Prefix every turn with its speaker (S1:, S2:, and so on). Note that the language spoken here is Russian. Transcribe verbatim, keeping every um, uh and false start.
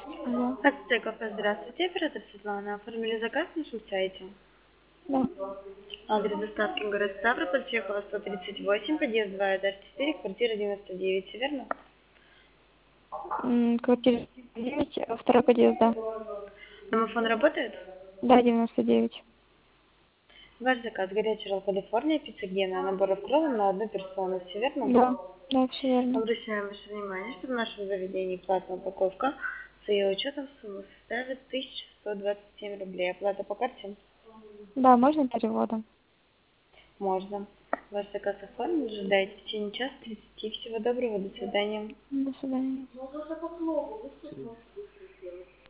S1: Алло.
S2: Ацтеков, здравствуйте, оператор Светлана. Оформили заказ на нашем сайте.
S1: Да.
S2: Адрес доставки город Ставрополь, Чехова, сто тридцать восемь, подъезд два, этаж четыре, квартира девяносто девять, все верно?
S1: М, Квартира девять, а второй подъезд, да.
S2: Домофон работает?
S1: Да, девяносто девять.
S2: Ваш заказ горячий ролл Калифорния, пицца Гена, набор кроллов на одну персону, все верно?
S1: Да, да, все верно.
S2: Обращаем ваше внимание, что в нашем заведении платная упаковка с ее учетом суммы составит тысяча сто двадцать семь рублей. Оплата по карте?
S1: Да, можно переводом?
S2: Можно. Ваш заказ оформлен, ожидайте в течение часа тридцати. Всего доброго, до свидания.
S1: До свидания.